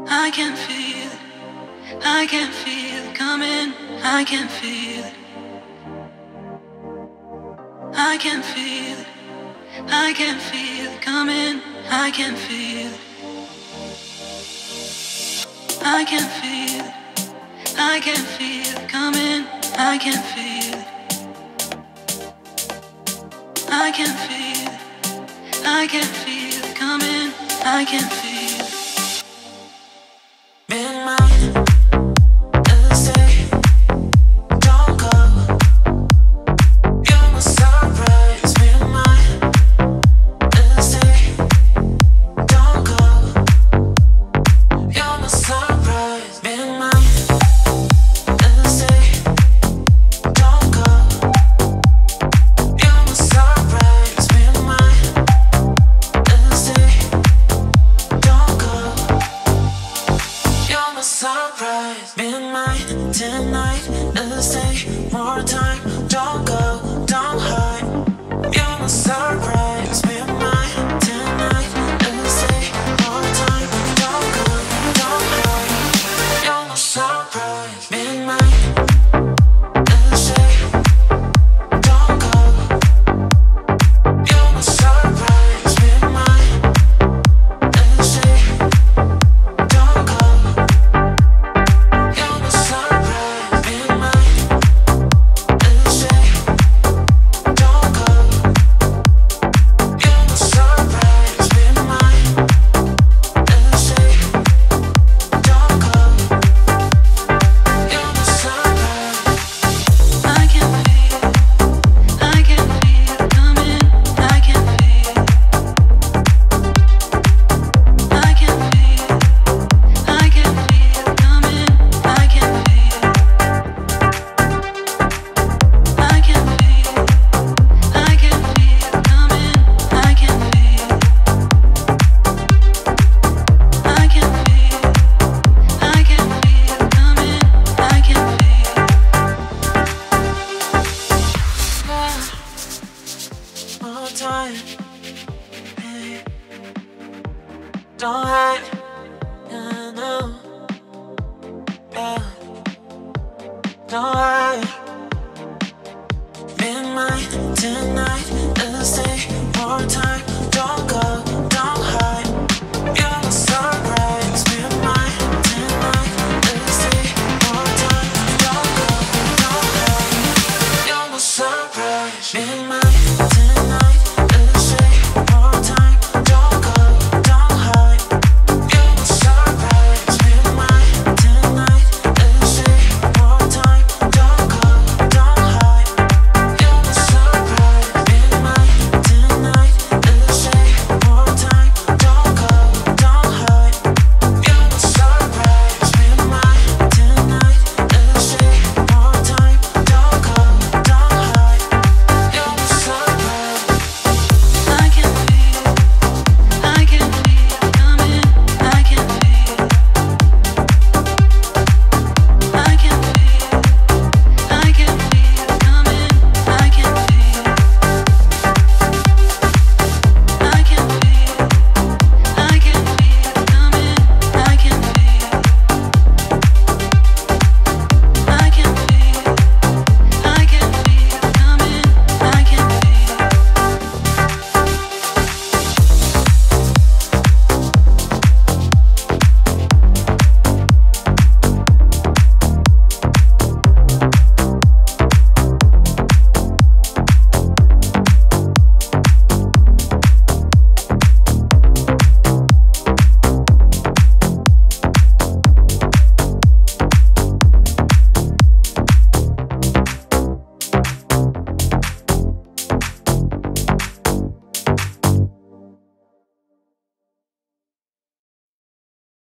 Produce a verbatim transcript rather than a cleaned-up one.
I can feel it. I can feel it coming. I can feel it. I can feel it. I can feel it coming. I can feel it. I can feel it. I can feel it coming. I can feel it. I can feel it. I can feel it coming. I can feel it. Been mine, stay, don't go. You're my surprise. Been mine, stay, don't go. You're my surprise. Been mine, stay, don't go. You're my surprise. Been mine, stay, don't go. You're my surprise, been mine tonight. Let's take more time, don't